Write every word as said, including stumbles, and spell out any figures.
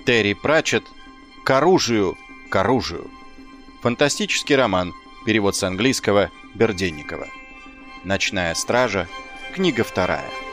Терри Пратчетт «К оружию, к оружию». Фантастический роман. Перевод с английского Берденникова. «Ночная стража». Книга вторая.